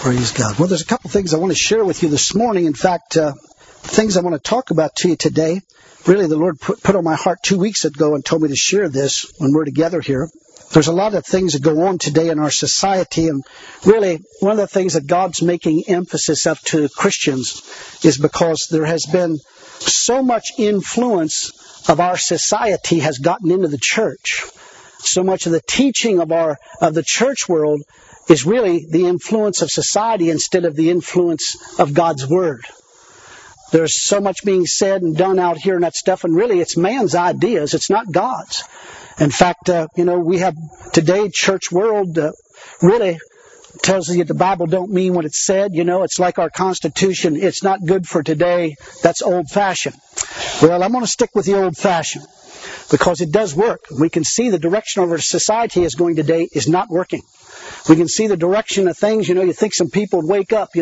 Praise God. Well, there's a couple things I want to share with you this morning. In fact, things I want to talk about to you today. Really, the Lord put on my heart 2 weeks ago and told me to share this when we're together here. There's a lot of things that go on today in our society, and really, one of the things that God's making emphasis of to Christians is because there has been so much influence of our society has gotten into the church. So much of the teaching of the church world is really the influence of society instead of the influence of God's Word. There's so much being said and done out here and that stuff, and really it's man's ideas, it's not God's. In fact, we have today church world really tells you the Bible don't mean what it said. It's like our Constitution. It's not good for today. That's old-fashioned. Well, I'm going to stick with the old-fashioned because it does work. We can see the direction of our society is going today is not working. We can see the direction of things. You think some people would wake up. You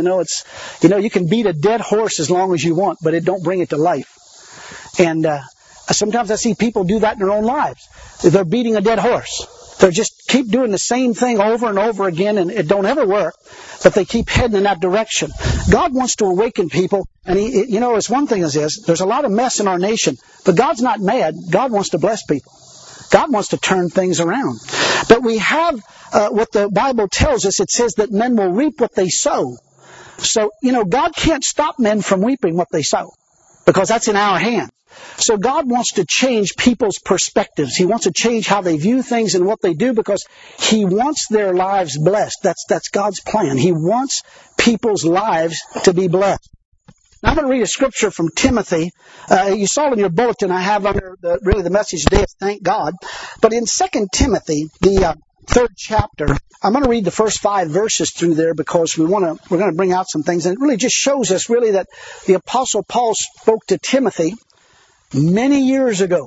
can beat a dead horse as long as you want, but it don't bring it to life. And sometimes I see people do that in their own lives. They're beating a dead horse. They just keep doing the same thing over and over again, and it don't ever work, but they keep heading in that direction. God wants to awaken people, and it's one thing is this, there's a lot of mess in our nation, but God's not mad. God wants to bless people. God wants to turn things around. But we have what the Bible tells us. It says that men will reap what they sow. So, God can't stop men from reaping what they sow because that's in our hands. So God wants to change people's perspectives. He wants to change how they view things and what they do because He wants their lives blessed. That's God's plan. He wants people's lives to be blessed. Now I'm going to read a scripture from Timothy. You saw it in your bulletin. I have under the message today is thank God. But in 2 Timothy, the third chapter, I'm going to read the first 5 verses through there because we're going to bring out some things. And it really just shows us really that the Apostle Paul spoke to Timothy many years ago,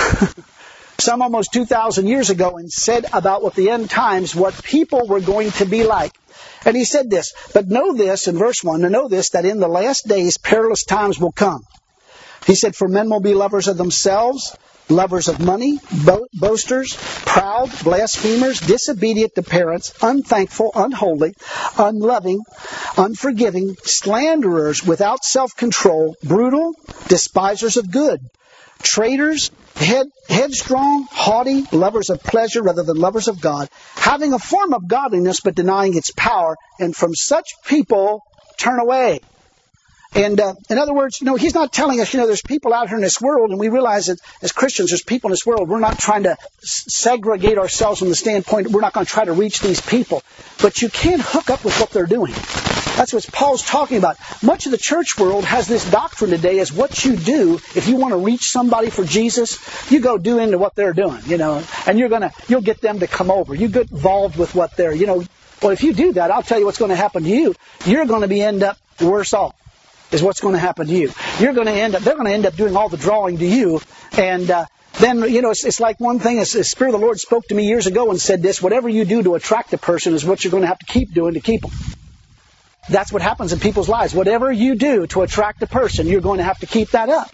some almost 2,000 years ago, and said about what the end times, what people were going to be like. And he said this, but know this, in verse 1, to know this, that in the last days perilous times will come. He said, for men will be lovers of themselves, lovers of money, boasters, proud, blasphemers, disobedient to parents, unthankful, unholy, unloving, unforgiving, slanderers, without self-control, brutal, despisers of good, traitors, headstrong, haughty, lovers of pleasure rather than lovers of God, having a form of godliness but denying its power, and from such people turn away. And in other words, he's not telling us, there's people out here in this world, and we realize that as Christians, there's people in this world. We're not trying to segregate ourselves from the standpoint, we're not going to try to reach these people. But you can't hook up with what they're doing. That's what Paul's talking about. Much of the church world has this doctrine today as what you do, if you want to reach somebody for Jesus, you go do into what they're doing, and you'll get them to come over. You get involved with what they're, well, if you do that, I'll tell you what's going to happen to you. You're going to end up worse off. Is what's going to happen to you. They're going to end up doing all the drawing to you. And then, it's like one thing, the Spirit of the Lord spoke to me years ago and said this, whatever you do to attract a person is what you're going to have to keep doing to keep them. That's what happens in people's lives. Whatever you do to attract a person, you're going to have to keep that up.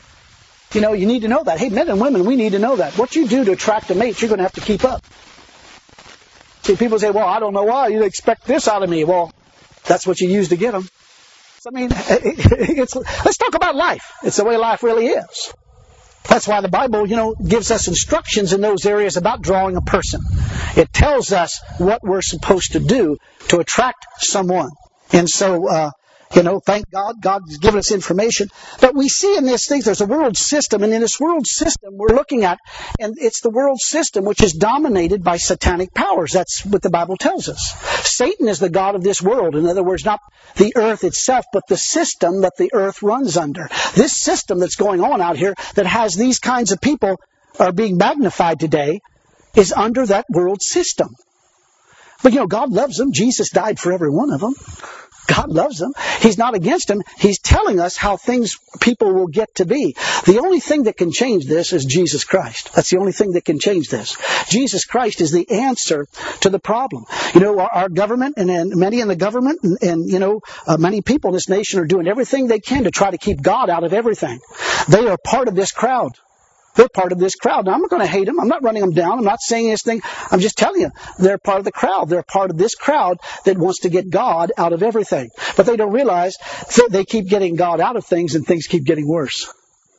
You need to know that. Hey, men and women, we need to know that. What you do to attract a mate, you're going to have to keep up. See, people say, well, I don't know why you expect this out of me. Well, that's what you use to get them. Let's talk about life. It's the way life really is. That's why the Bible, gives us instructions in those areas about drawing a person. It tells us what we're supposed to do to attract someone. And so, thank God, God's given us information. But we see in these things, there's a world system, and in this world system we're looking at, and it's the world system which is dominated by satanic powers. That's what the Bible tells us. Satan is the god of this world. In other words, not the earth itself, but the system that the earth runs under. This system that's going on out here that has these kinds of people are being magnified today is under that world system. But God loves them. Jesus died for every one of them. God loves them. He's not against them. He's telling us how people will get to be. The only thing that can change this is Jesus Christ. That's the only thing that can change this. Jesus Christ is the answer to the problem. Our government and many in the government and many people in this nation are doing everything they can to try to keep God out of everything. They are part of this crowd. They're part of this crowd. Now, I'm not going to hate them. I'm not running them down. I'm not saying anything. I'm just telling you, they're part of the crowd. They're part of this crowd that wants to get God out of everything. But they don't realize that they keep getting God out of things and things keep getting worse.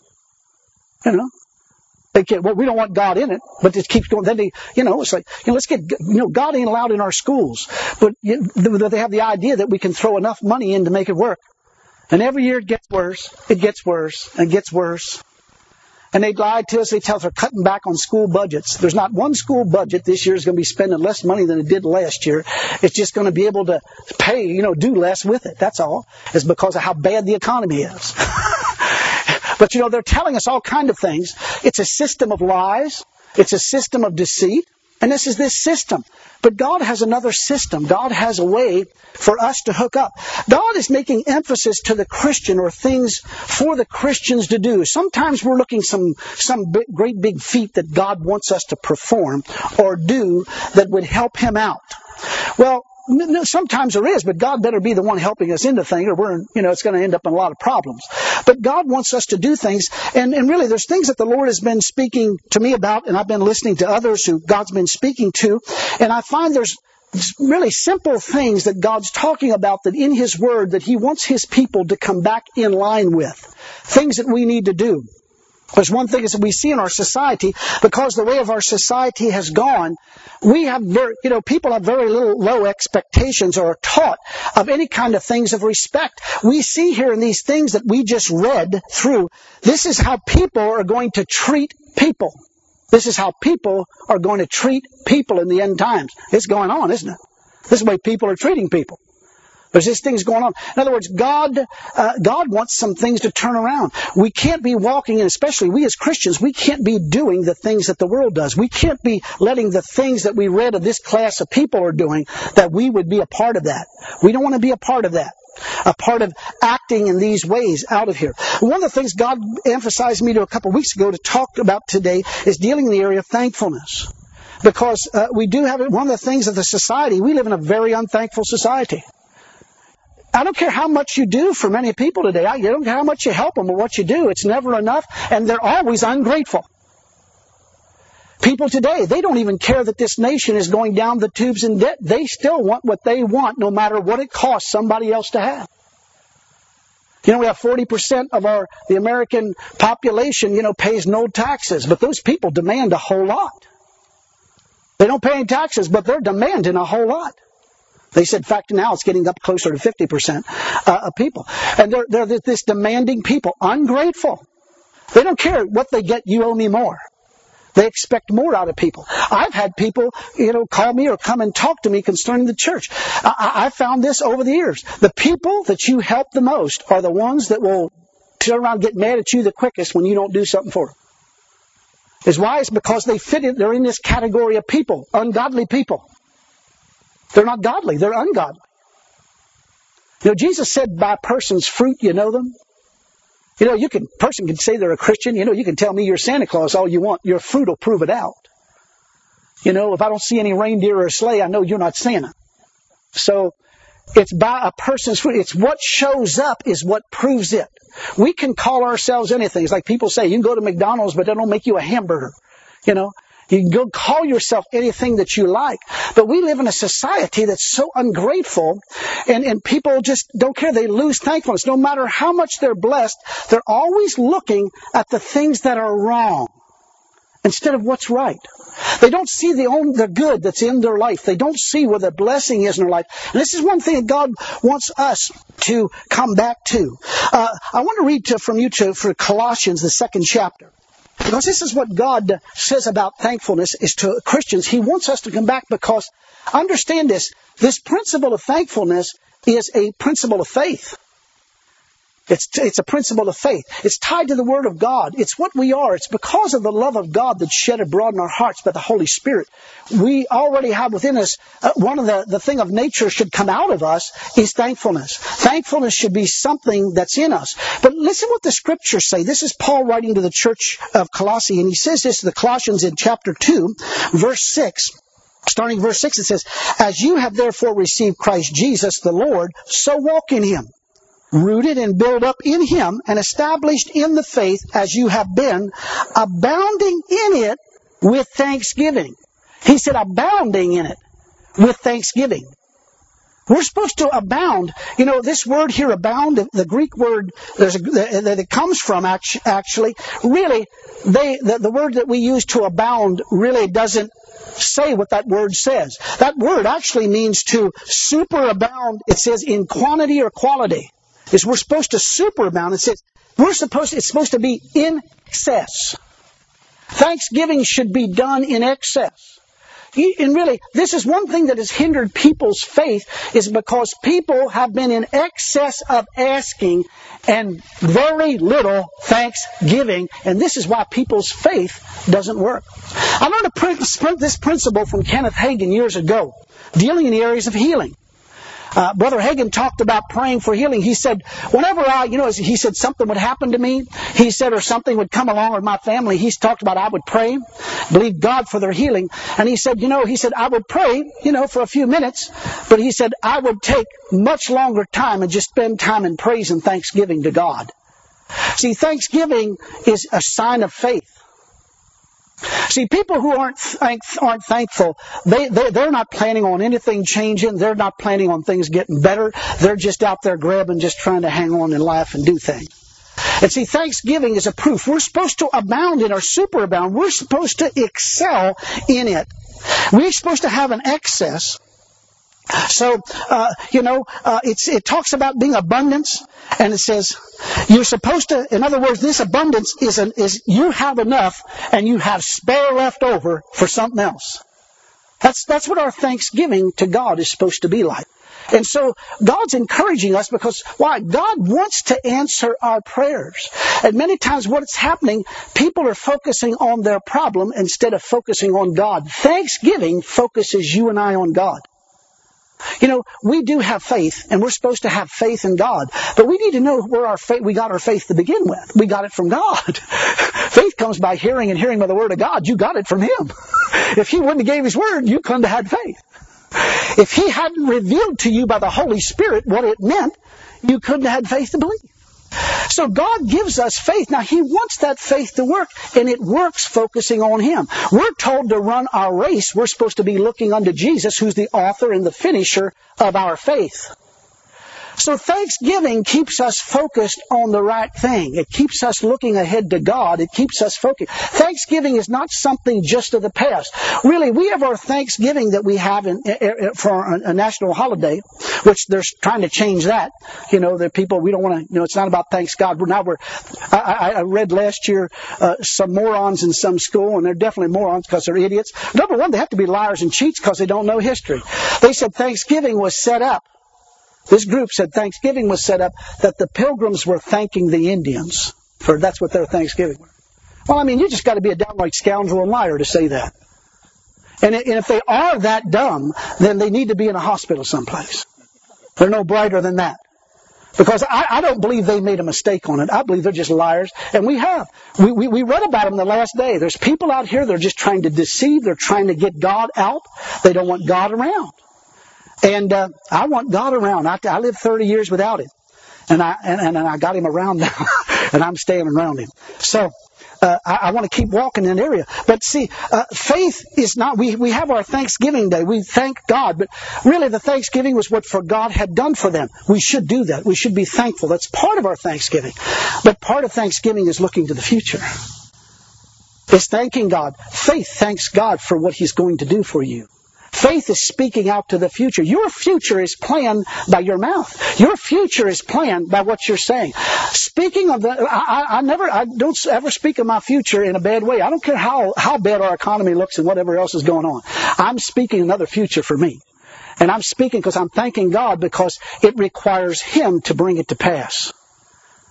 You know? They can't, well, we don't want God in it, but it keeps going. Then they, it's like, let's get, God ain't allowed in our schools. But they have the idea that we can throw enough money in to make it work. And every year it gets worse. It gets worse and gets worse. And they lied to us. They tell us they're cutting back on school budgets. There's not one school budget this year is going to be spending less money than it did last year. It's just going to be able to pay, do less with it. That's all. It's because of how bad the economy is. But, they're telling us all kinds of things. It's a system of lies. It's a system of deceit. And this is this system. But God has another system. God has a way for us to hook up. God is making emphasis to the Christian or things for the Christians to do. Sometimes we're looking some great big feat that God wants us to perform or do that would help Him out. Well, sometimes there is, but God better be the one helping us into things, or it's going to end up in a lot of problems. But God wants us to do things, and really there's things that the Lord has been speaking to me about, and I've been listening to others who God's been speaking to, and I find there's really simple things that God's talking about that in His Word that He wants His people to come back in line with. Things that we need to do. There's one thing is that we see in our society, because the way of our society has gone, we have people have very low expectations or are taught of any kind of things of respect. We see here in these things that we just read through, this is how people are going to treat people. This is how people are going to treat people in the end times. It's going on, isn't it? This is the way people are treating people. There's these things going on. In other words, God wants some things to turn around. We can't be walking, and especially we as Christians, we can't be doing the things that the world does. We can't be letting the things that we read of this class of people are doing, that we would be a part of that. We don't want to be a part of that. A part of acting in these ways out of here. One of the things God emphasized me to a couple of weeks ago to talk about today is dealing in the area of thankfulness. Because we do have one of the things of the society, we live in a very unthankful society. I don't care how much you do for many people today. I don't care how much you help them or what you do. It's never enough, and they're always ungrateful. People today, they don't even care that this nation is going down the tubes in debt. They still want what they want, no matter what it costs somebody else to have. We have 40% of the American population, pays no taxes, but those people demand a whole lot. They don't pay any taxes, but they're demanding a whole lot. They said, in fact, now it's getting up closer to 50% of people. And they're this demanding people, ungrateful. They don't care what they get, you owe me more. They expect more out of people. I've had people, call me or come and talk to me concerning the church. I found this over the years. The people that you help the most are the ones that will turn around and get mad at you the quickest when you don't do something for them. Is why? It's because they're in this category of people, ungodly people. They're not godly, they're ungodly. Jesus said, by a person's fruit you know them. Person can say they're a Christian. You can tell me you're Santa Claus all you want. Your fruit will prove it out. If I don't see any reindeer or a sleigh, I know you're not Santa. So, it's by a person's fruit. It's what shows up is what proves it. We can call ourselves anything. It's like people say, you can go to McDonald's, but that don't make you a hamburger. You can go call yourself anything that you like. But we live in a society that's so ungrateful, and people just don't care. They lose thankfulness. No matter how much they're blessed, they're always looking at the things that are wrong instead of what's right. They don't see the good that's in their life. They don't see where the blessing is in their life. And this is one thing that God wants us to come back to. I want to read from you for Colossians, the 2nd chapter. Because this is what God says about thankfulness is to Christians. He wants us to come back because, understand this principle of thankfulness is a principle of faith. It's a principle of faith. It's tied to the Word of God. It's what we are. It's because of the love of God that's shed abroad in our hearts by the Holy Spirit. We already have within us, one of the thing of nature should come out of us is thankfulness. Thankfulness should be something that's in us. But listen what the Scriptures say. This is Paul writing to the church of Colossae, and he says this to the Colossians in chapter 2, verse 6. Starting verse 6, it says, as you have therefore received Christ Jesus the Lord, so walk in Him. rooted and built up in Him and established in the faith as you have been, abounding in it with thanksgiving. He said abounding in it with thanksgiving. We're supposed to abound. You know, this word here, abound, the Greek word that it comes from actually, really, the word that we use to abound really doesn't say what that word says. That word actually means to superabound. It says in quantity or quality. We're supposed to superabound. It says it's supposed to be in excess. Thanksgiving should be done in excess. And really, this is one thing that has hindered people's faith, is because people have been in excess of asking and very little thanksgiving. And this is why people's faith doesn't work. I learned this principle from Kenneth Hagin years ago, dealing in the areas of healing. Brother Hagin talked about praying for healing. He said, whenever he said something would happen to me, he said, or something would come along with my family, he talked about I would pray, believe God for their healing. And he said, I would pray, for a few minutes, but he said, I would take much longer time and just spend time in praise and thanksgiving to God. See, thanksgiving is a sign of faith. See, people who aren't thankful, they're not planning on anything changing. They're not planning on things getting better. They're just out there grabbing, just trying to hang on and laugh and do things. And see, thanksgiving is a proof. We're supposed to abound in or superabound. We're supposed to excel in it. We're supposed to have an excess. So, it talks about being abundance, and it says you're supposed to, in other words, this abundance is you have enough and you have spare left over for something else. That's what our thanksgiving to God is supposed to be like. And so God's encouraging us because, why? God wants to answer our prayers. And many times what's happening, people are focusing on their problem instead of focusing on God. Thanksgiving focuses you and I on God. We do have faith, and we're supposed to have faith in God. But we need to know where we got our faith to begin with. We got it from God. Faith comes by hearing, and hearing by the Word of God. You got it from Him. If He wouldn't have gave His Word, you couldn't have had faith. If He hadn't revealed to you by the Holy Spirit what it meant, you couldn't have had faith to believe. So God gives us faith. Now, He wants that faith to work, and it works focusing on Him. We're told to run our race. We're supposed to be looking unto Jesus, who's the author and the finisher of our faith. So thanksgiving keeps us focused on the right thing. It keeps us looking ahead to God. It keeps us focused. Thanksgiving is not something just of the past. Really, we have our Thanksgiving that we have for a national holiday, which they're trying to change that. The people, we don't want to, it's not about thanks God. I read last year some morons in some school, and they're definitely morons because they're idiots. Number one, they have to be liars and cheats because they don't know history. They said Thanksgiving was set up. This group said Thanksgiving was set up that the Pilgrims were thanking the Indians for that's what their Thanksgiving was. Well, you just got to be a downright scoundrel and liar to say that. And if they are that dumb, then they need to be in a hospital someplace. They're no brighter than that. Because I don't believe they made a mistake on it. I believe they're just liars. And we have. We read about them the last day. There's people out here that are just trying to deceive. They're trying to get God out. They don't want God around. And I want God around. I lived 30 years without Him. And I got Him around now. And I'm staying around Him. So I want to keep walking in that area. But see, faith is not, we have our Thanksgiving Day. We thank God. But really the Thanksgiving was what God had done for them. We should do that. We should be thankful. That's part of our Thanksgiving. But part of Thanksgiving is looking to the future. It's thanking God. Faith thanks God for what He's going to do for you. Faith is speaking out to the future. Your future is planned by your mouth. Your future is planned by what you're saying. Speaking of I don't ever speak of my future in a bad way. I don't care how bad our economy looks and whatever else is going on. I'm speaking another future for me. And I'm speaking because I'm thanking God because it requires Him to bring it to pass.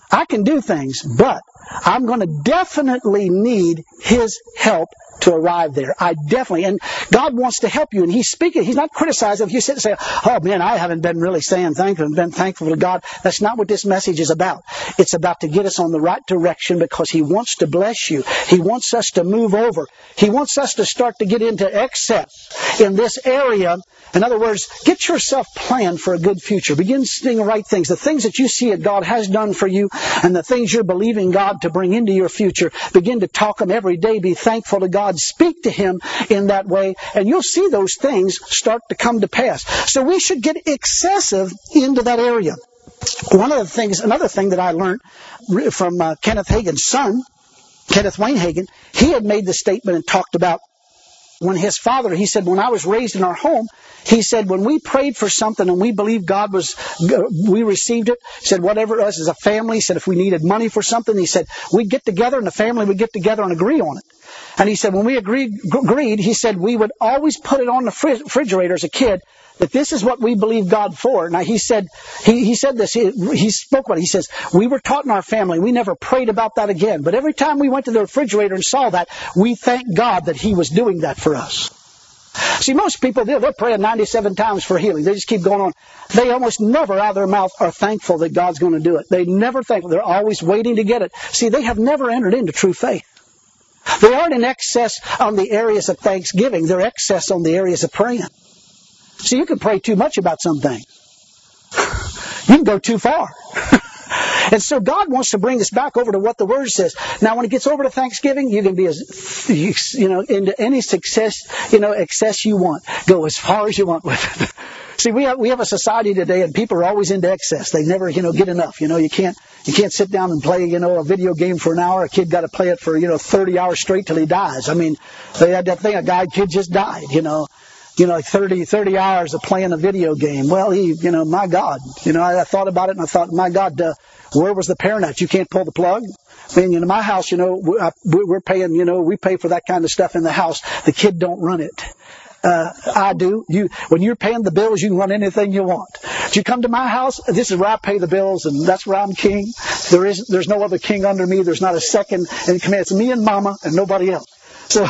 I can do things, but I'm going to definitely need His help to arrive there. I definitely, and God wants to help you, and He's speaking. He's not criticizing. If you sit and say, oh man, I haven't been really saying thank you and been thankful to God. That's not what this message is about. It's about to get us on the right direction because He wants to bless you. He wants us to move over. He wants us to start to get into excess in this area. In other words, get yourself planned for a good future. Begin seeing the right things. The things that you see that God has done for you and the things you're believing God to bring into your future, begin to talk them every day. Be thankful to God. Speak to Him in that way, and you'll see those things start to come to pass. So we should get excessive into that area. Another thing that I learned from Kenneth Hagin's son, Kenneth Wayne Hagin, he had made the statement and talked about when his father, he said, when I was raised in our home, he said, when we prayed for something and we believed God we received it, he said, whatever us as a family, he said, if we needed money for something, he said, we'd get together and the family would get together and agree on it. And he said, when we agreed, he said, we would always put it on the refrigerator as a kid, that this is what we believe God for. Now he said this, he spoke about it. He says, we were taught in our family, we never prayed about that again. But every time we went to the refrigerator and saw that, we thanked God that He was doing that for us. See, most people, they're praying 97 times for healing. They just keep going on. They almost never out of their mouth are thankful that God's going to do it. They never thankful. They're always waiting to get it. See, they have never entered into true faith. They aren't in excess on the areas of thanksgiving. They're excess on the areas of praying. See, you can pray too much about some things. You can go too far. And so God wants to bring us back over to what the Word says. Now, when it gets over to Thanksgiving, you can be into any excess you want. Go as far as you want with it. See, we have a society today, and people are always into excess. They never, get enough. You can't sit down and play, a video game for an hour. A kid got to play it for, 30 hours straight till he dies. I mean, they had that thing. A kid just died. Like 30 hours of playing a video game. Well, my God. I thought about it and I thought, my God, where was the parent at? You can't pull the plug? I mean, in my house, we're paying, we pay for that kind of stuff in the house. The kid don't run it. I do. When you're paying the bills, you can run anything you want. If you come to my house, this is where I pay the bills and that's where I'm king. There's no other king under me. There's not a second in command. It's me and Mama and nobody else. So,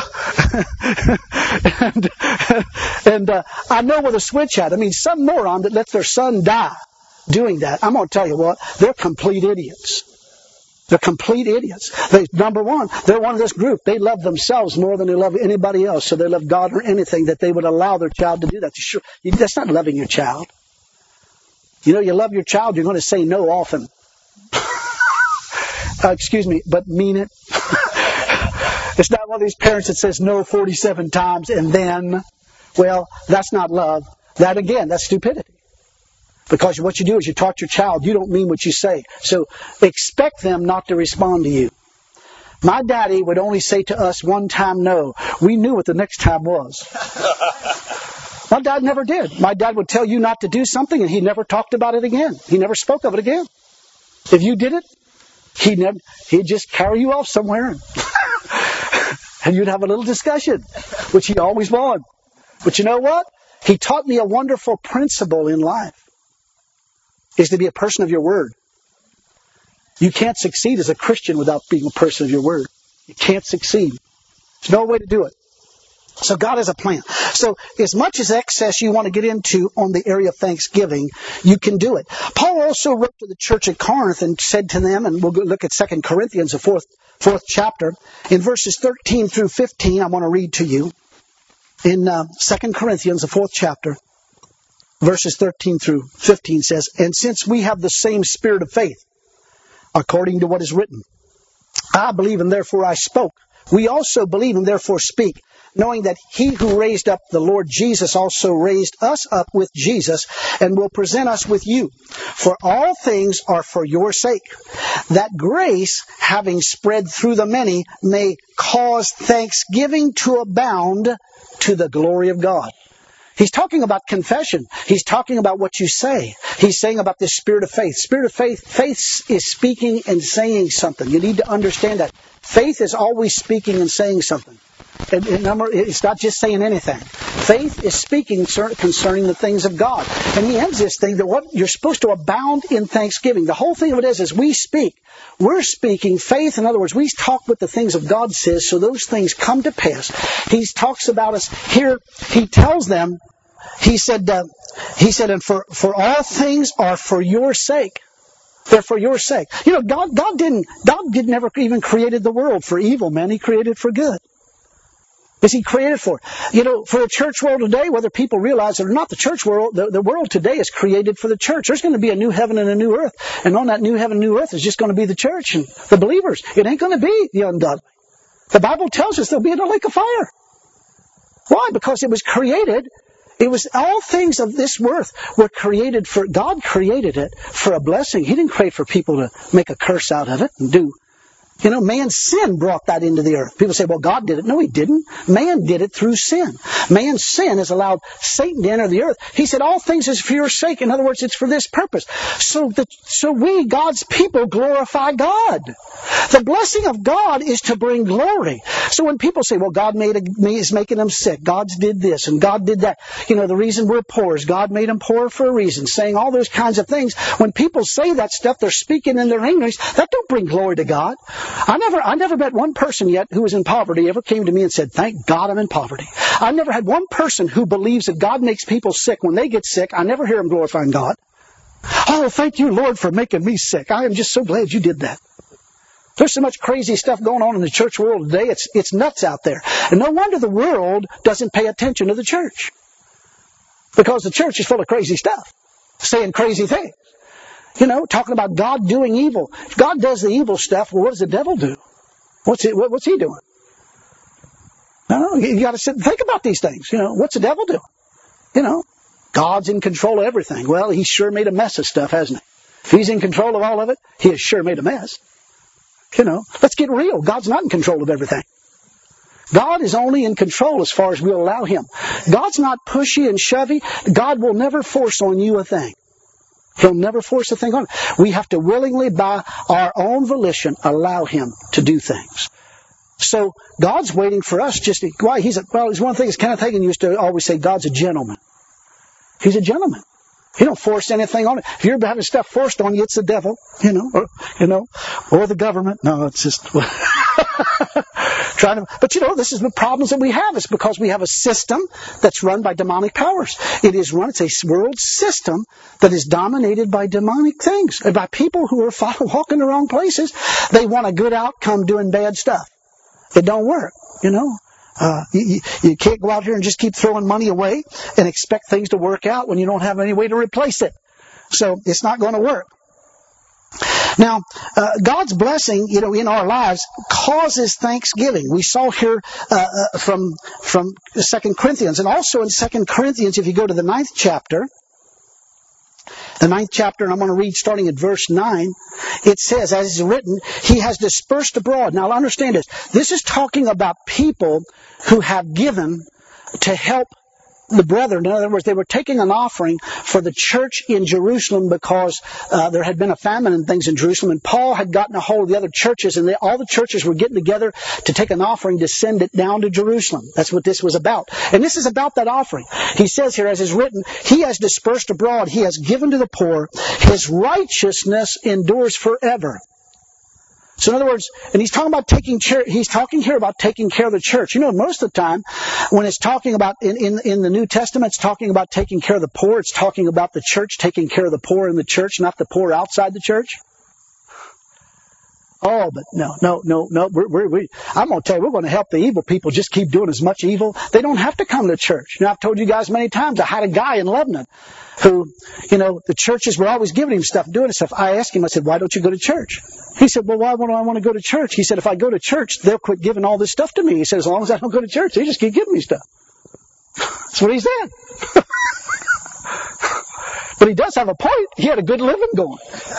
and I know where the switch at. I mean, some moron that lets their son die doing that, I'm going to tell you what, they're complete idiots. They're complete idiots. Number one, they're one of this group. They love themselves more than they love anybody else. So they love God or anything that they would allow their child to do that. Sure, that's not loving your child. You love your child, you're going to say no often. Excuse me, but mean it. It's not one of these parents that says no 47 times and then, well, that's not love. That again, that's stupidity. Because what you do is you taught your child, you don't mean what you say. So expect them not to respond to you. My daddy would only say to us one time no. We knew what the next time was. My dad never did. My dad would tell you not to do something and he never talked about it again. He never spoke of it again. If you did it, he'd just carry you off somewhere. And you'd have a little discussion, which he always won. But you know what? He taught me a wonderful principle in life, is to be a person of your word. You can't succeed as a Christian without being a person of your word. You can't succeed. There's no way to do it. So God has a plan. So as much as excess you want to get into on the area of thanksgiving, you can do it. Paul also wrote to the church at Corinth and said to them, and we'll look at 2 Corinthians, the fourth chapter, in verses 13 through 15, I want to read to you. In 2 Corinthians, the 4th chapter, verses 13 through 15 says, and since we have the same spirit of faith, according to what is written, I believe and therefore I spoke. We also believe and therefore speak, knowing that He who raised up the Lord Jesus also raised us up with Jesus and will present us with you. For all things are for your sake, that grace, having spread through the many, may cause thanksgiving to abound to the glory of God. He's talking about confession. He's talking about what you say. He's saying about this spirit of faith. Spirit of faith, faith is speaking and saying something. You need to understand that. Faith is always speaking and saying something. It's not just saying anything. Faith is speaking concerning the things of God. And he ends this thing that what you're supposed to abound in thanksgiving. The whole thing of it is we speak. We're speaking faith. In other words, we talk what the things of God says, so those things come to pass. He talks about us here. He tells them, he said, and for all things are for your sake. They're for your sake. You know, God never even created the world for evil, man. He created it for good. Is He created for? You know, for the church world today, whether people realize it or not, the church world, the world today is created for the church. There's going to be a new heaven and a new earth. And on that new heaven and new earth is just going to be the church and the believers. It ain't going to be the ungodly. The Bible tells us they'll be in a lake of fire. Why? Because it was created. It was all things of this worth were created for, God created it for a blessing. He didn't create for people to make a curse out of it and do. You know, man's sin brought that into the earth. People say, well, God did it. No, He didn't. Man did it through sin. Man's sin has allowed Satan to enter the earth. He said, all things is for your sake. In other words, it's for this purpose. So we, God's people, glorify God. The blessing of God is to bring glory. So when people say, well, God is making them sick. God did this and God did that. You know, the reason we're poor is God made them poor for a reason. Saying all those kinds of things. When people say that stuff, they're speaking in their English. That don't bring glory to God. I never met one person yet who was in poverty ever came to me and said, thank God I'm in poverty. I've never had one person who believes that God makes people sick. When they get sick, I never hear them glorifying God. Oh, thank you, Lord, for making me sick. I am just so glad you did that. There's so much crazy stuff going on in the church world today. It's nuts out there. And no wonder the world doesn't pay attention to the church. Because the church is full of crazy stuff. Saying crazy things. You know, talking about God doing evil. If God does the evil stuff, well, what does the devil do? What's he doing? No, you got to sit and think about these things. You know, what's the devil doing? You know, God's in control of everything. Well, He's sure made a mess of stuff, hasn't He? If He's in control of all of it, He has sure made a mess. You know, let's get real. God's not in control of everything. God is only in control as far as we'll allow Him. God's not pushy and shovey. God will never force on you a thing. He'll never force a thing on us. We have to willingly, by our own volition, allow Him to do things. So God's waiting for us just to... Why? It's one thing, as Kenneth Hagin used to always say, God's a gentleman. He's a gentleman. He don't force anything on it. If you're having stuff forced on you, it's the devil, or the government. No, it's just... But this is the problems that we have. It's because we have a system that's run by demonic powers. It's a world system that is dominated by demonic things. And by people who are walking the wrong places. They want a good outcome doing bad stuff. It don't work, You can't go out here and just keep throwing money away and expect things to work out when you don't have any way to replace it. So it's not going to work. Now, God's blessing, in our lives causes thanksgiving. We saw here from 2 Corinthians. And also in 2 Corinthians, if you go to the 9th chapter, and I'm going to read starting at verse 9, it says, as is written, He has dispersed abroad. Now, understand this. This is talking about people who have given to help the brethren. In other words, they were taking an offering for the church in Jerusalem because there had been a famine and things in Jerusalem. And Paul had gotten a hold of the other churches, and all the churches were getting together to take an offering to send it down to Jerusalem. That's what this was about. And this is about that offering. He says here, as is written, He has dispersed abroad. He has given to the poor. His righteousness endures forever. So in other words, and he's talking here about taking care of the church. Most of the time, when it's talking about, in the New Testament, it's talking about taking care of the poor. It's talking about the church taking care of the poor in the church, not the poor outside the church. Oh, but no. I'm going to tell you, we're going to help the evil people just keep doing as much evil. They don't have to come to church. I've told you guys many times, I had a guy in Lebanon who, the churches were always giving him stuff, doing stuff. I asked him, I said, why don't you go to church? He said, well, why would I want to go to church? He said, if I go to church, they'll quit giving all this stuff to me. He said, as long as I don't go to church, they just keep giving me stuff. That's what he said. But he does have a point. He had a good living going.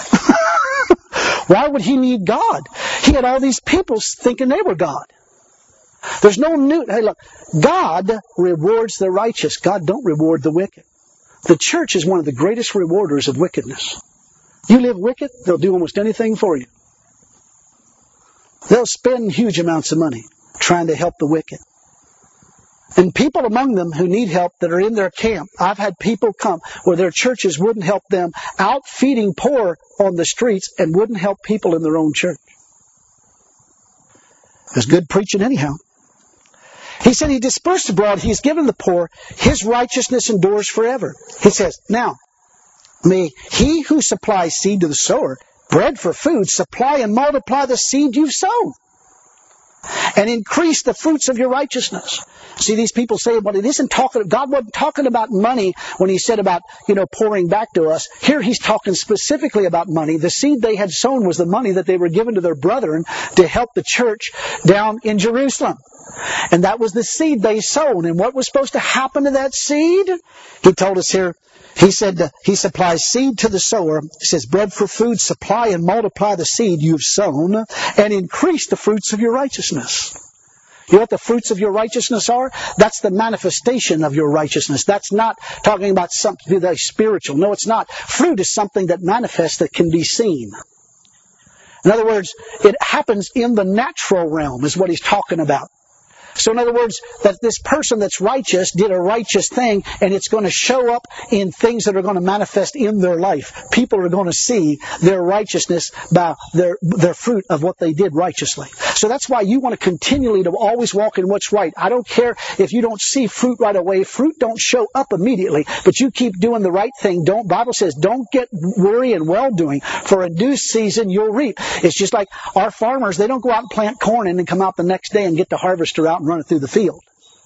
Why would he need God? He had all these people thinking they were God. There's no new... Hey, look, God rewards the righteous. God don't reward the wicked. The church is one of the greatest rewarders of wickedness. You live wicked, they'll do almost anything for you. They'll spend huge amounts of money trying to help the wicked. And people among them who need help that are in their camp. I've had people come where their churches wouldn't help them out feeding poor on the streets and wouldn't help people in their own church. It's good preaching anyhow. He said he dispersed abroad, he's given the poor, his righteousness endures forever. He says, now, may he who supplies seed to the sower, bread for food, supply and multiply the seed you've sown, and increase the fruits of your righteousness. See, these people say, but it isn't talking, God wasn't talking about money when he said about, pouring back to us. Here he's talking specifically about money. The seed they had sown was the money that they were given to their brethren to help the church down in Jerusalem. And that was the seed they sown. And what was supposed to happen to that seed? He told us here, he said he supplies seed to the sower. He says, bread for food, supply and multiply the seed you've sown, and increase the fruits of your righteousness. You know what the fruits of your righteousness are? That's the manifestation of your righteousness. That's not talking about something that's spiritual. No, it's not. Fruit is something that manifests, that can be seen. In other words, it happens in the natural realm is what he's talking about. So in other words, that this person that's righteous did a righteous thing, and it's going to show up in things that are going to manifest in their life. People are going to see their righteousness by their fruit of what they did righteously. So that's why you want to continually to always walk in what's right. I don't care if you don't see fruit right away. Fruit don't show up immediately, but you keep doing the right thing. Bible says, don't get weary in well-doing, for in due season you'll reap. It's just like our farmers, they don't go out and plant corn and then come out the next day and get the harvester out and run it through the field.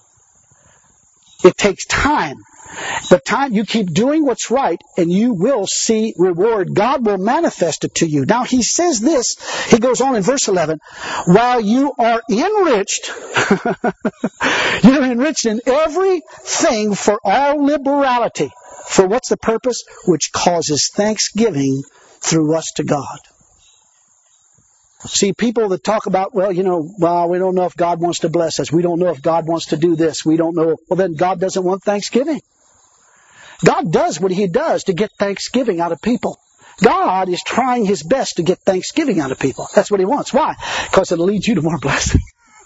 It takes time. But time, you keep doing what's right and you will see reward. God will manifest it to you. Now he says this, he goes on in verse 11, while you are enriched, you're enriched in everything for all liberality. For what's the purpose? Which causes thanksgiving through us to God. See, people that talk about, we don't know if God wants to bless us. We don't know if God wants to do this. We don't know. Well, then God doesn't want thanksgiving. God does what he does to get thanksgiving out of people. God is trying his best to get thanksgiving out of people. That's what he wants. Why? Because it'll lead you to more blessing.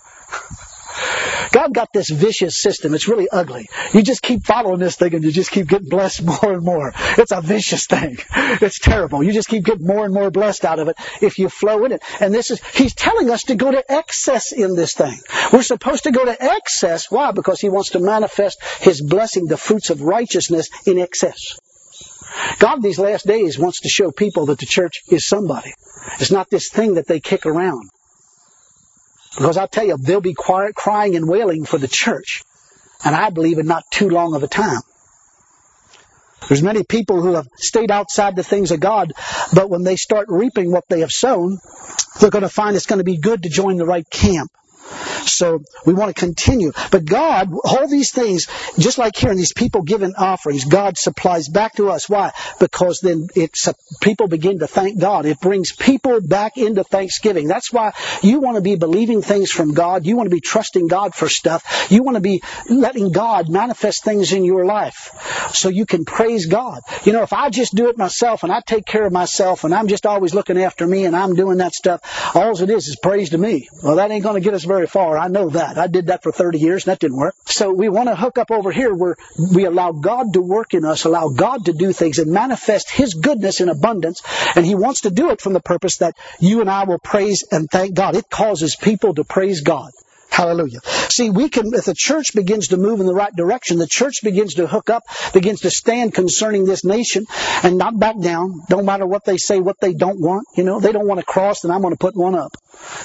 God got this vicious system. It's really ugly. You just keep following this thing and you just keep getting blessed more and more. It's a vicious thing. It's terrible. You just keep getting more and more blessed out of it if you flow in it. And he's telling us to go to excess in this thing. We're supposed to go to excess. Why? Because he wants to manifest his blessing, the fruits of righteousness, in excess. God these last days wants to show people that the church is somebody. It's not this thing that they kick around. Because I'll tell you, they'll be crying and wailing for the church. And I believe in not too long of a time. There's many people who have stayed outside the things of God, but when they start reaping what they have sown, they're going to find it's going to be good to join the right camp. So we want to continue. But God, all these things, just like here in these people giving offerings, God supplies back to us. Why? Because then people begin to thank God. It brings people back into thanksgiving. That's why you want to be believing things from God. You want to be trusting God for stuff. You want to be letting God manifest things in your life so you can praise God. If I just do it myself and I take care of myself and I'm just always looking after me and I'm doing that stuff, all it is praise to me. Well, that ain't going to get us very far. I know that. I did that for 30 years and that didn't work. So we want to hook up over here where we allow God to work in us, allow God to do things and manifest his goodness in abundance. And he wants to do it from the purpose that you and I will praise and thank God. It causes people to praise God. Hallelujah. See, if the church begins to move in the right direction, the church begins to hook up, begins to stand concerning this nation and not back down. Don't matter what they say, what they don't want. They don't want a cross, then I'm going to put one up.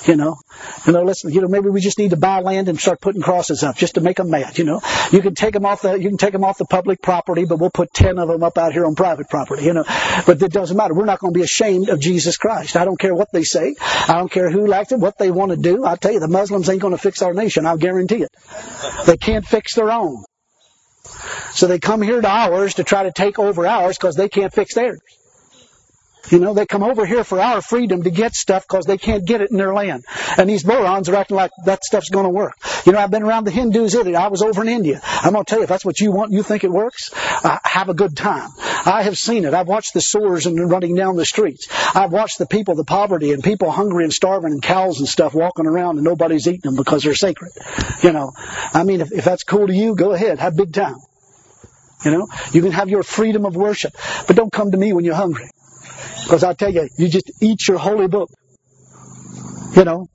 Maybe we just need to buy land and start putting crosses up just to make them mad. You can take them off the public property, but we'll put 10 of them up out here on private property. But it doesn't matter. We're not going to be ashamed of Jesus Christ. I don't care what they say. I don't care who likes it, what they want to do. I'll tell you, the Muslims ain't going to fix our nation. I'll guarantee it. They can't fix their own. So they come here to ours to try to take over ours because they can't fix theirs. They come over here for our freedom to get stuff because they can't get it in their land. And these morons are acting like that stuff's going to work. I've been around the Hindus. I was over in India. I'm going to tell you, if that's what you want, you think it works, have a good time. I have seen it. I've watched the sewers and running down the streets. I've watched the people, the poverty, and people hungry and starving, and cows and stuff walking around, and nobody's eating them because they're sacred. You know, I mean, if that's cool to you, go ahead, have big time. You know, you can have your freedom of worship, but don't come to me when you're hungry, because I tell you, you just eat your holy book. You know.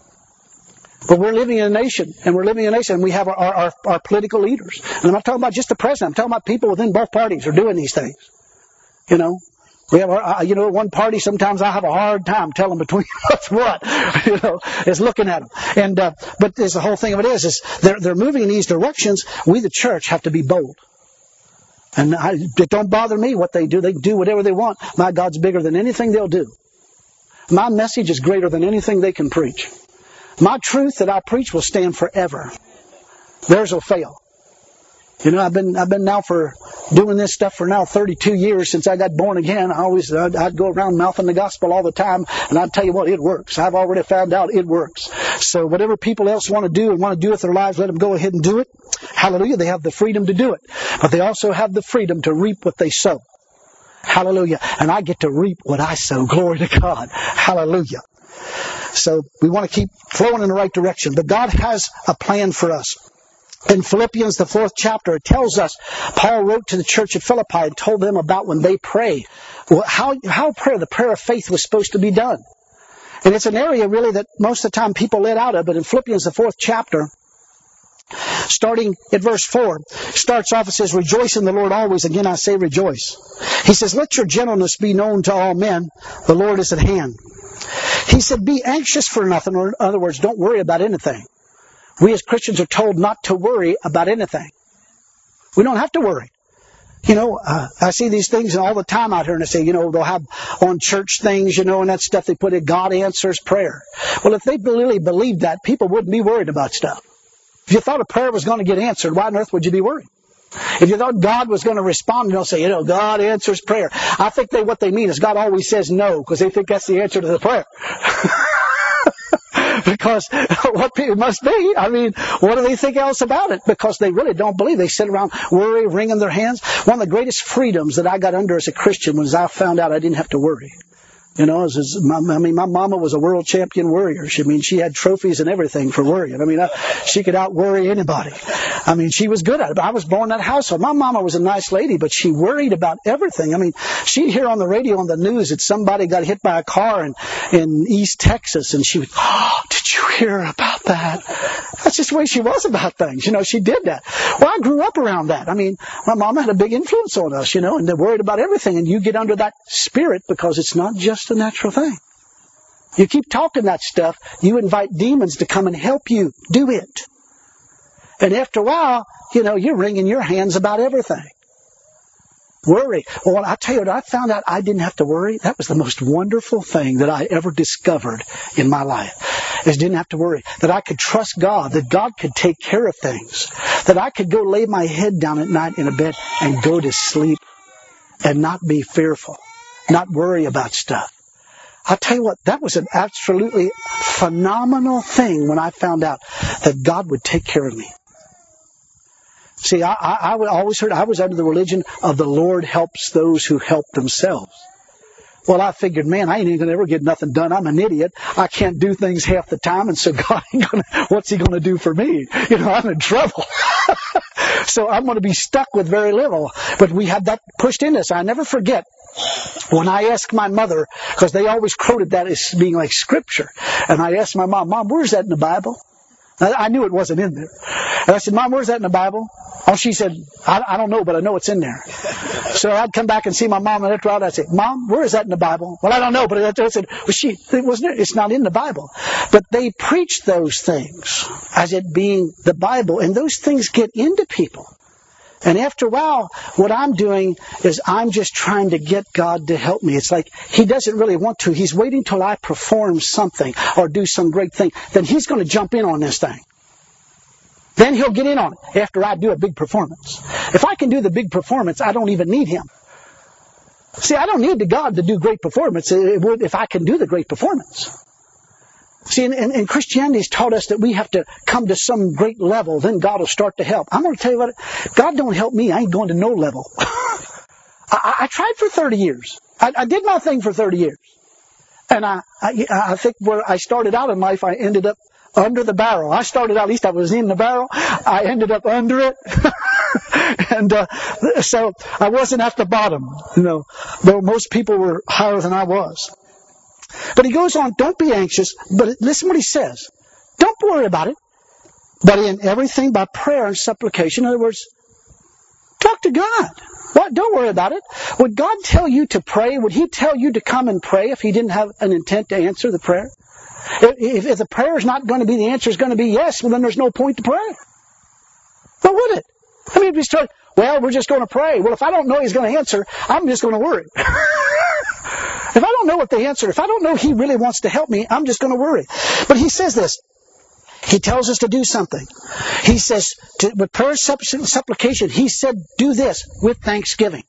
But we're living in a nation, and we have our political leaders. And I'm not talking about just the president. I'm talking about people within both parties are doing these things. You know, we have one party. Sometimes I have a hard time telling between what's what. You know, is looking at them. And but the whole thing of it is they're moving in these directions. We, the church, have to be bold. And it don't bother me what they do. They do whatever they want. My God's bigger than anything they'll do. My message is greater than anything they can preach. My truth that I preach will stand forever. Theirs will fail. You know, I've been now for doing this stuff for now 32 years since I got born again. I'd go around mouthing the gospel all the time, and I'd tell you what, it works. I've already found out it works. So whatever people else want to do and want to do with their lives, let them go ahead and do it. Hallelujah. They have the freedom to do it. But they also have the freedom to reap what they sow. Hallelujah. And I get to reap what I sow. Glory to God. Hallelujah. So we want to keep flowing in the right direction. But God has a plan for us. In Philippians, the 4th chapter, it tells us, Paul wrote to the church at Philippi and told them about when they pray. How the prayer of faith was supposed to be done. And it's an area really that most of the time people let out of. But in Philippians, the 4th chapter, starting at verse 4, starts off, it says, "Rejoice in the Lord always." Again, I say rejoice. He says, "Let your gentleness be known to all men. The Lord is at hand." He said, "Be anxious for nothing," or in other words, don't worry about anything. We as Christians are told not to worry about anything. We don't have to worry. You know, I see these things all the time out here, and they say, you know, they'll have on church things, you know, and that stuff they put in, God answers prayer. Well, if they really believed that, people wouldn't be worried about stuff. If you thought a prayer was going to get answered, why on earth would you be worried? If you thought God was going to respond, they'll say, you know, God answers prayer. I think what they mean is God always says no, because they think that's the answer to the prayer. Because what it must be, I mean, what do they think else about it? Because they really don't believe. They sit around worry, wringing their hands. One of the greatest freedoms that I got under as a Christian was I found out I didn't have to worry. You know, my mama was a world champion worrier. She had trophies and everything for worrying. I mean, she could out-worry anybody. I mean, she was good at it. I was born in that household. My mama was a nice lady, but she worried about everything. I mean, she'd hear on the radio, on the news, that somebody got hit by a car in East Texas, and she would, "Oh, did you hear about that?" That's just the way she was about things. You know, she did that. Well, I grew up around that. I mean, my mama had a big influence on us, you know, and they're worried about everything. And you get under that spirit because it's not just a natural thing. You keep talking that stuff, you invite demons to come and help you do it. And after a while, you know, you're wringing your hands about everything. Worry. Well, I tell you what, I found out I didn't have to worry. That was the most wonderful thing that I ever discovered in my life. Is didn't have to worry. That I could trust God. That God could take care of things. That I could go lay my head down at night in a bed and go to sleep and not be fearful. Not worry about stuff. I'll tell you what, that was an absolutely phenomenal thing when I found out that God would take care of me. See, I always heard I was under the religion of the Lord helps those who help themselves. Well, I figured, man, I ain't even going to ever get nothing done. I'm an idiot. I can't do things half the time, and so God ain't going to, what's He going to do for me? You know, I'm in trouble. So I'm going to be stuck with very little. But we had that pushed in us. I never forget when I asked my mother, because they always quoted that as being like Scripture, and I asked my mom, "Mom, where's that in the Bible?" I knew it wasn't in there. And I said, "Mom, where's that in the Bible?" Oh, she said, I don't know, but I know it's in there. So I'd come back and see my mom, and after all, I'd say, "Mom, where is that in the Bible?" "Well, I don't know," but I said, it's not in the Bible. But they preach those things as it being the Bible, and those things get into people. And after a while, what I'm doing is I'm just trying to get God to help me. It's like He doesn't really want to. He's waiting till I perform something or do some great thing. Then He's going to jump in on this thing. Then He'll get in on it after I do a big performance. If I can do the big performance, I don't even need Him. See, I don't need the God to do great performance if I can do the great performance. See, and Christianity's taught us that we have to come to some great level, then God will start to help. I'm going to tell you what, God don't help me, I ain't going to no level. I tried for 30 years. I did my thing for 30 years. And I think where I started out in life, I ended up under the barrel. I started out, at least I was in the barrel. I ended up under it. And so I wasn't at the bottom, though most people were higher than I was. But he goes on, don't be anxious, but listen what he says. Don't worry about it, but in everything by prayer and supplication. In other words, talk to God. What? Don't worry about it. Would God tell you to pray? Would He tell you to come and pray if He didn't have an intent to answer the prayer? If the prayer is not going to be, the answer is going to be yes, well then there's no point to pray. But would it? I mean, if you start, well, we're just going to pray. Well, if I don't know He's going to answer, I'm just going to worry. If I don't know what the answer, if I don't know He really wants to help me, I'm just going to worry. But he says this. He tells us to do something. He says, with prayer and supplication, He said, do this with thanksgiving.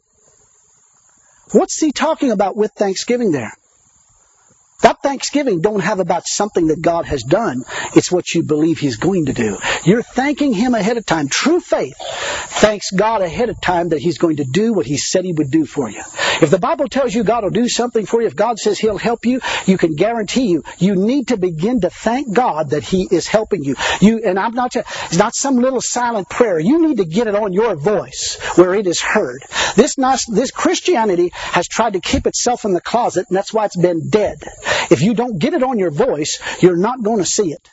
What's He talking about with thanksgiving there? That thanksgiving don't have about something that God has done. It's what you believe He's going to do. You're thanking Him ahead of time. True faith thanks God ahead of time that He's going to do what He said He would do for you. If the Bible tells you God will do something for you, if God says He'll help you, you can guarantee you need to begin to thank God that He is helping you. And it's not some little silent prayer. You need to get it on your voice where it is heard. This Christianity has tried to keep itself in the closet, and that's why it's been dead. If you don't get it on your voice, you're not going to see it.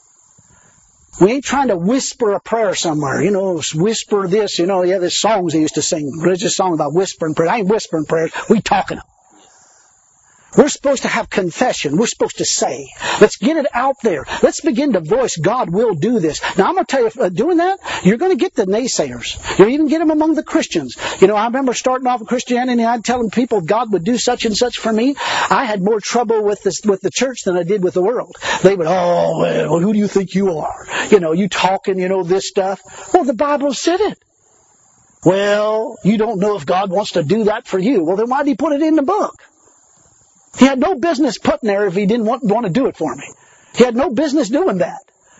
We ain't trying to whisper a prayer somewhere. Whisper this. There's songs they used to sing. Religious song about whispering prayers. I ain't whispering prayers. We talking them. We're supposed to have confession. We're supposed to say. Let's get it out there. Let's begin to voice God will do this. Now, I'm going to tell you, doing that, you're going to get the naysayers. You'll even get them among the Christians. I remember starting off with Christianity and I'd tell them people God would do such and such for me. I had more trouble with the church than I did with the world. They would, well, who do you think you are? You talking, this stuff. Well, the Bible said it. Well, you don't know if God wants to do that for you. Well, then why did He put it in the book? He had no business putting there if He didn't want to do it for me. He had no business doing that.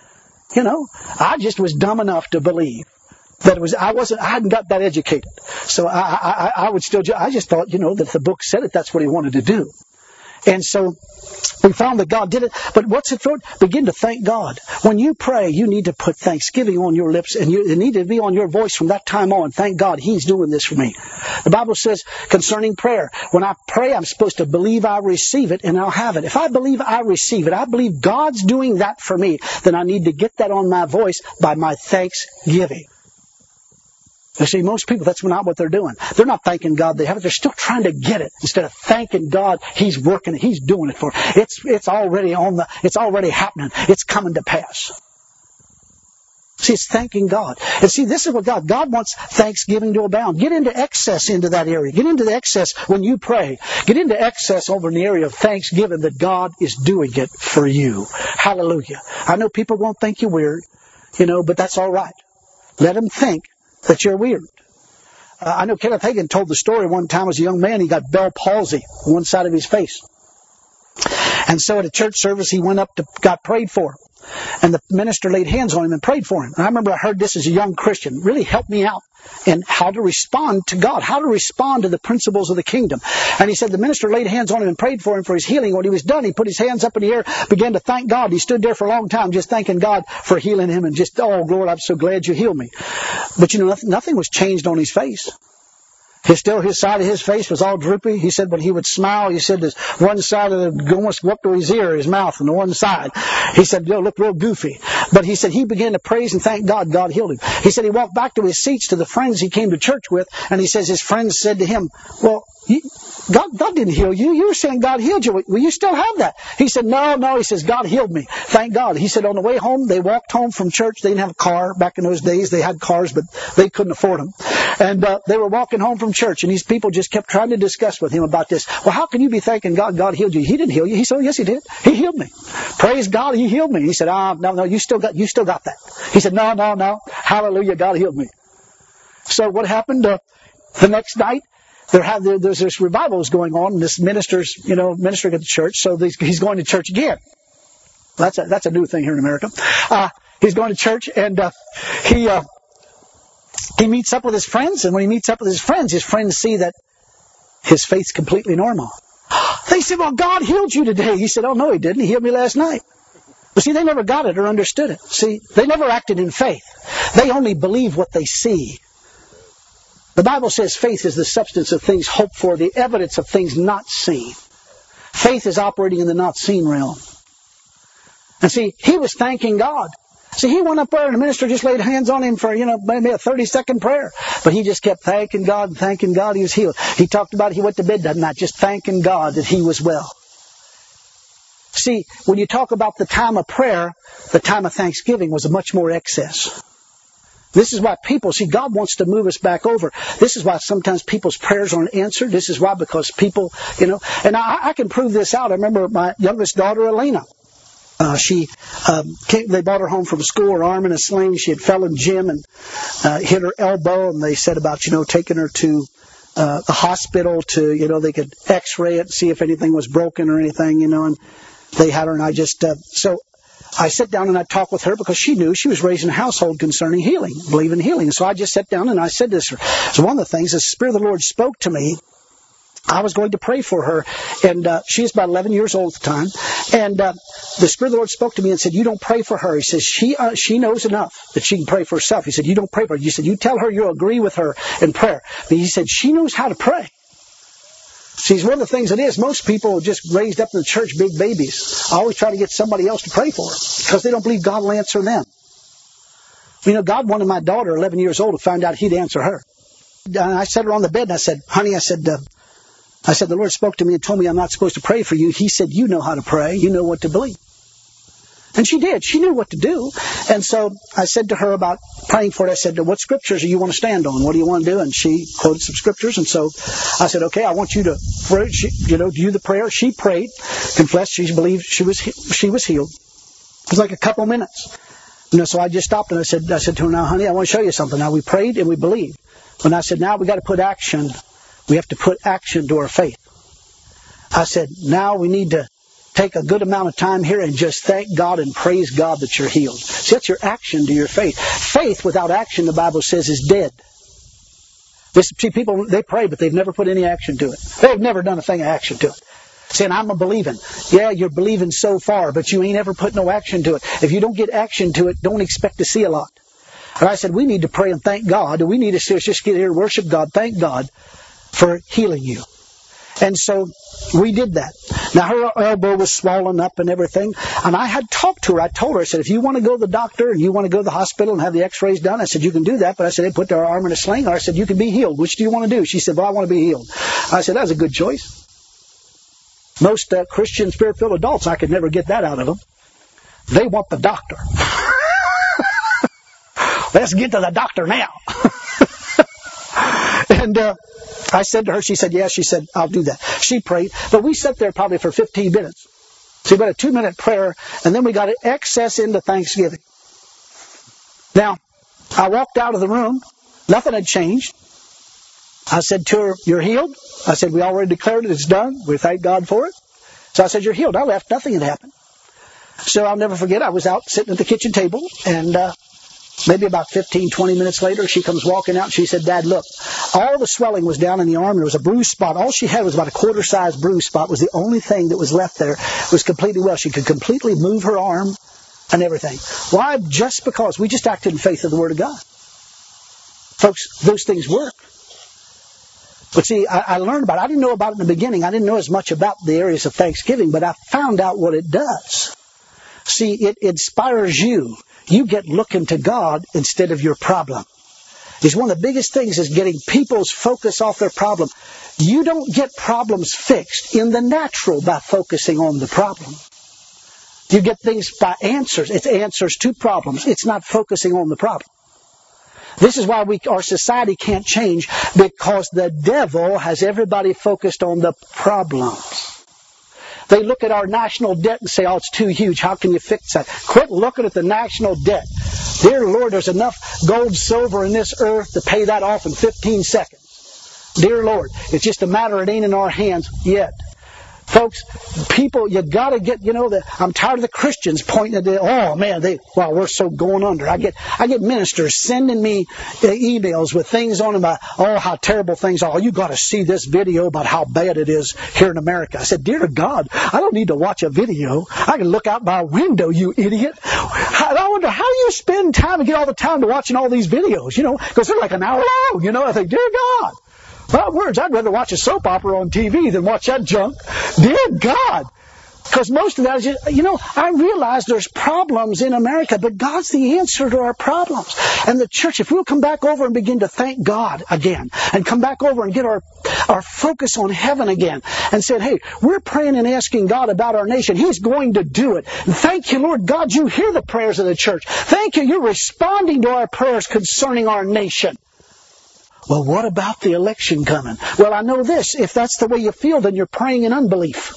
I just was dumb enough to believe that I hadn't got that educated. So I just thought, that if the book said it, that's what He wanted to do. And so we found that God did it. But what's it for? Begin to thank God. When you pray, you need to put thanksgiving on your lips, and it need to be on your voice from that time on. Thank God He's doing this for me. The Bible says concerning prayer, when I pray, I'm supposed to believe I receive it and I'll have it. If I believe I receive it, I believe God's doing that for me, then I need to get that on my voice by my thanksgiving. You see, most people, that's not what they're doing. They're not thanking God they have it. They're still trying to get it. Instead of thanking God, He's working it. He's doing it for them. It's already happening. It's coming to pass. See, it's thanking God. And see, this is what God wants thanksgiving to abound. Get into excess into that area. Get into the excess when you pray. Get into excess over in the area of thanksgiving that God is doing it for you. Hallelujah. I know people won't think you're weird, but that's all right. Let them think that you're weird. I know Kenneth Hagin told the story one time as a young man. He got Bell palsy on one side of his face. And so at a church service, he went up got prayed for. And the minister laid hands on him and prayed for him. And I remember I heard this as a young Christian. Really helped me out in how to respond to God, how to respond to the principles of the kingdom. And he said the minister laid hands on him and prayed for him for his healing. When he was done, he put his hands up in the air, began to thank God. He stood there for a long time just thanking God for healing him and just, oh, Lord, I'm so glad you healed me. But nothing was changed on his face. His side of his face was all droopy. He said when he would smile, he said this one side of the almost up to his ear, his mouth, on the one side. He said, looked real goofy. But he said he began to praise and thank God. God healed him. He said he walked back to his seats to the friends he came to church with, and he says his friends said to him, well, God didn't heal you. You were saying God healed you. Well, you still have that. He said, no. He says, God healed me. Thank God. He said on the way home, they walked home from church. They didn't have a car back in those days. They had cars, but they couldn't afford them. And they were walking home from church, and these people just kept trying to discuss with him about this. Well, how can you be thanking God? God healed you. He didn't heal you. He said, yes, He did. He healed me. Praise God, He healed me. He said, no, you still got that. He said, no. Hallelujah, God healed me. So what happened the next night? There's this revival was going on, and this minister's, ministering at the church, so he's going to church again. That's a new thing here in America. He's going to church, and he meets up with his friends, and when he meets up with his friends see that his faith's completely normal. They said, well, God healed you today. He said, oh, no, he didn't. He healed me last night. But see, they never got it or understood it. See, they never acted in faith. They only believe what they see. The Bible says faith is the substance of things hoped for, the evidence of things not seen. Faith is operating in the not seen realm. And see, he was thanking God. See, he went up there and the minister just laid hands on him for, maybe a 30-second prayer. But he just kept thanking God and thanking God he was healed. He talked about he went to bed that night just thanking God that he was well. See, when you talk about the time of prayer, the time of thanksgiving was a much more excess. This is why people, see, God wants to move us back over. This is why sometimes people's prayers aren't answered. This is why, because people, and I can prove this out. I remember my youngest daughter, Elena. They brought her home from school, her arm in a sling. She had fell in gym and hit her elbow, and they said about, taking her to the hospital to, they could x-ray it and see if anything was broken or anything, and they had her, and I just, so I sat down and I talked with her because she knew she was raised in a household concerning healing, believing in healing. So I just sat down and I said this to her. So one of the things, the Spirit of the Lord spoke to me. I was going to pray for her, and she was about 11 years old at the time, and the Spirit of the Lord spoke to me and said, you don't pray for her. He says, she knows enough that she can pray for herself. He said, you don't pray for her. You said, you tell her you'll agree with her in prayer. But he said, she knows how to pray. See, one of the things it is, most people are just raised up in the church, big babies. I always try to get somebody else to pray for her because they don't believe God will answer them. God wanted my daughter, 11 years old, to find out he'd answer her. And I set her on the bed and I said, honey, I said, the Lord spoke to me and told me I'm not supposed to pray for you. He said, you know how to pray. You know what to believe. And she did. She knew what to do. And so I said to her about praying for it, I said, what scriptures do you want to stand on? What do you want to do? And she quoted some scriptures. And so I said, okay, I want you to pray, do the prayer. She prayed, confessed she believed she was healed. It was like a couple minutes. So I just stopped and I said to her, now, honey, I want to show you something. Now, we prayed and we believed. And I said, now we got to put action. We have to put action to our faith. I said, now we need to take a good amount of time here and just thank God and praise God that you're healed. See, that's your action to your faith. Faith without action, the Bible says, is dead. See, people, they pray, but they've never put any action to it. They've never done a thing of action to it. Saying, I'm a believing. Yeah, you're believing so far, but you ain't ever put no action to it. If you don't get action to it, don't expect to see a lot. And I said, we need to pray and thank God. We need to just get here and worship God, thank God for healing you. And so we did that. Now her elbow was swollen up and everything. And I had talked to her. I told her, I said, if you want to go to the doctor and you want to go to the hospital and have the x-rays done, I said, you can do that. But I said, they put their arm in a sling. Or I said, you can be healed. Which do you want to do? She said, well, I want to be healed. I said, that's a good choice. Most Christian spirit-filled adults, I could never get that out of them. They want the doctor. Let's get to the doctor now. And I said to her, she said, yes. She said, I'll do that. She prayed. But we sat there probably for 15 minutes. So we got a 2-minute prayer, and then we got an excess into Thanksgiving. Now, I walked out of the room. Nothing had changed. I said to her, you're healed? I said, we already declared it. It's done. We thank God for it. So I said, you're healed. I left. Nothing had happened. So I'll never forget, I was out sitting at the kitchen table, and maybe about 15, 20 minutes later, she comes walking out, and she said, Dad, look, all the swelling was down in the arm. There was a bruise spot. All she had was about a quarter-size bruise spot. Was the only thing that was left there. It was completely well. She could completely move her arm and everything. Why? Just because we just acted in faith of the Word of God. Folks, those things work. But see, I learned about it. I didn't know about it in the beginning. I didn't know as much about the areas of thanksgiving, but I found out what it does. See, it inspires you. You get looking to God instead of your problem. It's one of the biggest things is getting people's focus off their problem. You don't get problems fixed in the natural by focusing on the problem. You get things by answers. It's answers to problems. It's not focusing on the problem. This is why our society can't change, because the devil has everybody focused on the problems. They look at our national debt and say, oh, it's too huge. How can you fix that? Quit looking at the national debt. Dear Lord, there's enough gold, silver in this earth to pay that off in 15 seconds. Dear Lord, it's just a matter, it ain't in our hands yet. Folks, people, you got to get, I'm tired of the Christians pointing at we're so going under. I get ministers sending me emails with things on them about, how terrible things are. You got to see this video about how bad it is here in America. I said, dear God, I don't need to watch a video. I can look out my window, you idiot. I wonder, how do you spend time and get all the time to watching all these videos, because they're like an hour long, I think, dear God. Well, words, I'd rather watch a soap opera on TV than watch that junk. Dear God. Because most of that is just, I realize there's problems in America, but God's the answer to our problems. And the church, if we'll come back over and begin to thank God again, and come back over and get our focus on heaven again, and said, hey, we're praying and asking God about our nation. He's going to do it. And thank you, Lord God, you hear the prayers of the church. Thank you, you're responding to our prayers concerning our nation. Well, what about the election coming? Well, I know this. If that's the way you feel, then you're praying in unbelief.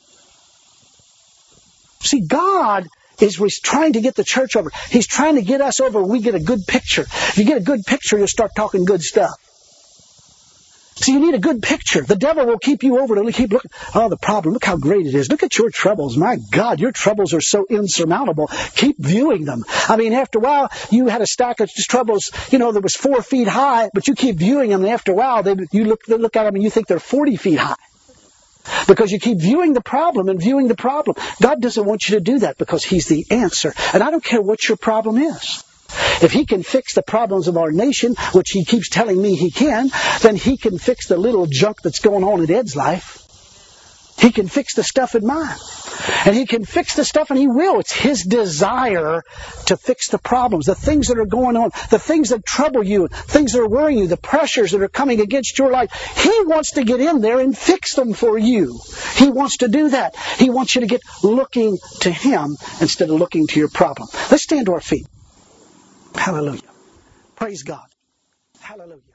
See, God is trying to get the church over. He's trying to get us over when we get a good picture. If you get a good picture, you'll start talking good stuff. So you need a good picture. The devil will keep you over to keep looking. Oh, the problem. Look how great it is. Look at your troubles. My God, your troubles are so insurmountable. Keep viewing them. I mean, after a while, you had a stack of troubles, that was 4 feet high, but you keep viewing them, and after a while, you look at them and you think they're 40 feet high. Because you keep viewing the problem and viewing the problem. God doesn't want you to do that because He's the answer. And I don't care what your problem is. If He can fix the problems of our nation, which He keeps telling me He can, then He can fix the little junk that's going on in Ed's life. He can fix the stuff in mine. And He can fix the stuff, and He will. It's His desire to fix the problems, the things that are going on, the things that trouble you, things that are worrying you, the pressures that are coming against your life. He wants to get in there and fix them for you. He wants to do that. He wants you to get looking to Him instead of looking to your problem. Let's stand to our feet. Hallelujah. Praise God. Hallelujah.